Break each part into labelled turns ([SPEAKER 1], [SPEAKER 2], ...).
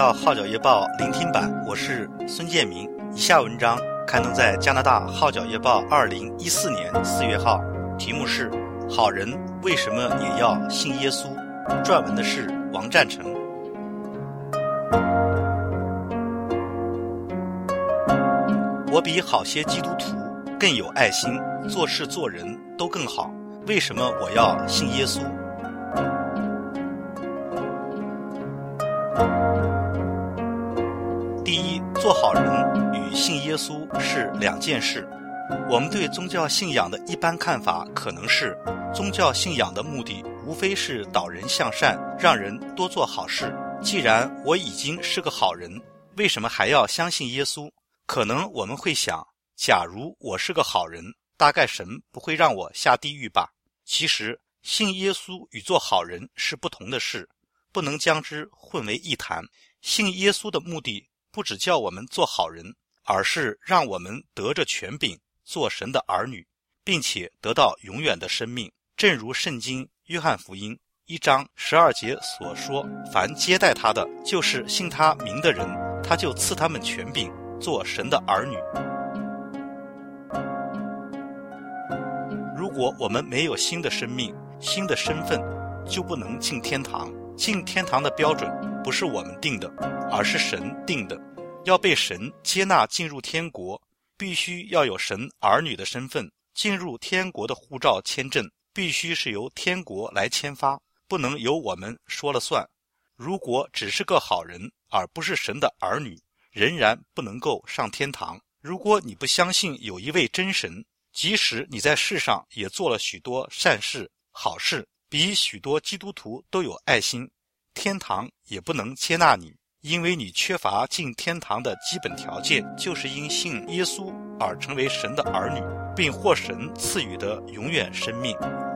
[SPEAKER 1] 到号角夜报聆听版，我是孙建明。以下文章刊登在加拿大号角夜报2014年4月号，题目是好人为什么也要信耶稣？撰文的是王占成。我比好些基督徒更有爱心，做事做人都更好，为什么我要信耶稣？第一，做好人与信耶稣是两件事。我们对宗教信仰的一般看法可能是，宗教信仰的目的无非是导人向善，让人多做好事。既然我已经是个好人，为什么还要相信耶稣？可能我们会想，假如我是个好人，大概神不会让我下地狱吧。其实，信耶稣与做好人是不同的事，不能将之混为一谈。信耶稣的目的不只叫我们做好人，而是让我们得着权柄，做神的儿女，并且得到永远的生命。正如圣经约翰福音1章12节所说，凡接待他的，就是信他名的人，他就赐他们权柄，做神的儿女。如果我们没有新的生命、新的身份，就不能进天堂。进天堂的标准不是我们定的，而是神定的。要被神接纳进入天国，必须要有神儿女的身份。进入天国的护照签证必须是由天国来签发，不能由我们说了算。如果只是个好人，而不是神的儿女，仍然不能够上天堂。如果你不相信有一位真神，即使你在世上也做了许多善事、好事，比许多基督徒都有爱心，天堂也不能接纳你，因为你缺乏进天堂的基本条件，就是因信耶稣而成为神的儿女，并获神赐予的永远生命。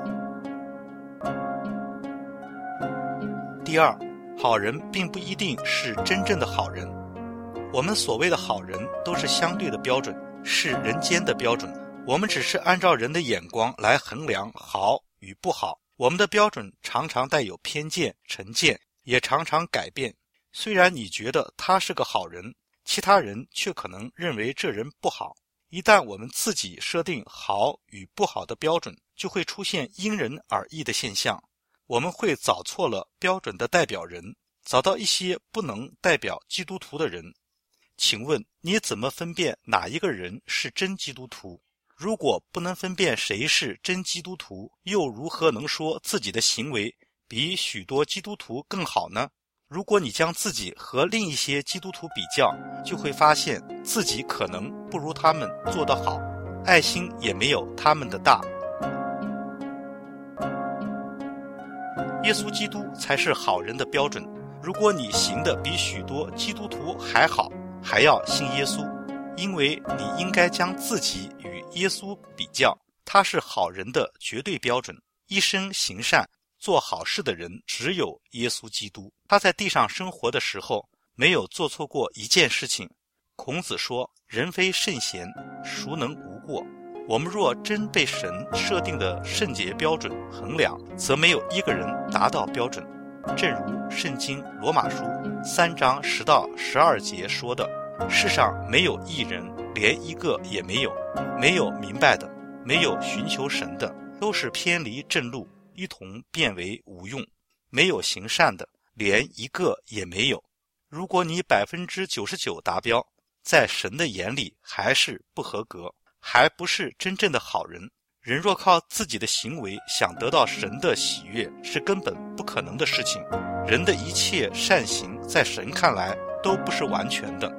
[SPEAKER 1] 第二，好人并不一定是真正的好人。我们所谓的好人都是相对的标准，是人间的标准。我们只是按照人的眼光来衡量好与不好。我们的标准常常带有偏见、成见，也常常改变。虽然你觉得他是个好人，其他人却可能认为这人不好。一旦我们自己设定好与不好的标准，就会出现因人而异的现象。我们会找错了标准的代表人，找到一些不能代表基督徒的人。请问你怎么分辨哪一个人是真基督徒？如果不能分辨谁是真基督徒，又如何能说自己的行为比许多基督徒更好呢？如果你将自己和另一些基督徒比较，就会发现自己可能不如他们做得好，爱心也没有他们的大。耶稣基督才是好人的标准。如果你行得比许多基督徒还好，还要信耶稣，因为你应该将自己与耶稣比较，他是好人的绝对标准。一生行善做好事的人只有耶稣基督，他在地上生活的时候没有做错过一件事情。孔子说，人非圣贤，孰能无过？我们若真被神设定的圣洁标准衡量，则没有一个人达到标准。正如圣经罗马书3章10到12节说的，世上没有义人，连一个也没有，没有明白的，没有寻求神的，都是偏离正路，一同变为无用。没有行善的，连一个也没有。如果你99%达标，在神的眼里还是不合格，还不是真正的好人。人若靠自己的行为想得到神的喜悦，是根本不可能的事情。人的一切善行在神看来都不是完全的。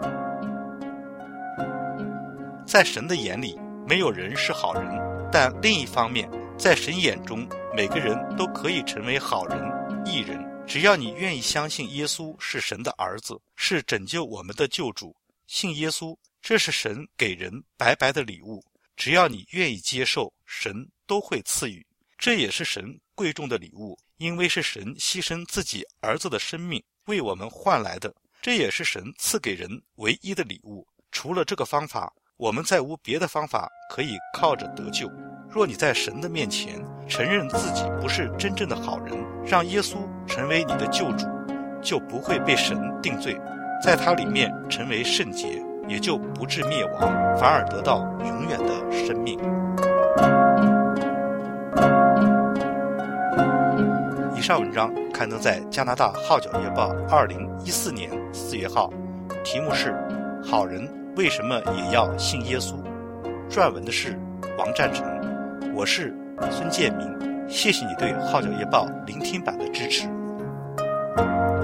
[SPEAKER 1] 在神的眼里，没有人是好人，但另一方面，在神眼中，每个人都可以成为好人、义人。只要你愿意相信耶稣是神的儿子，是拯救我们的救主，信耶稣，这是神给人白白的礼物。只要你愿意接受，神都会赐予。这也是神贵重的礼物，因为是神牺牲自己儿子的生命为我们换来的。这也是神赐给人唯一的礼物。除了这个方法，我们再无别的方法可以靠着得救。若你在神的面前承认自己不是真正的好人，让耶稣成为你的救主， 就不会被神定罪，在他里面成为圣洁，也就不致灭亡，反而得到永远的生命。以上文章刊登在加拿大号角月报2014年4月号，题目是好人为什么也要信耶稣？撰文的是王占成，我是孙建明，谢谢你对号角月报聆听版的支持。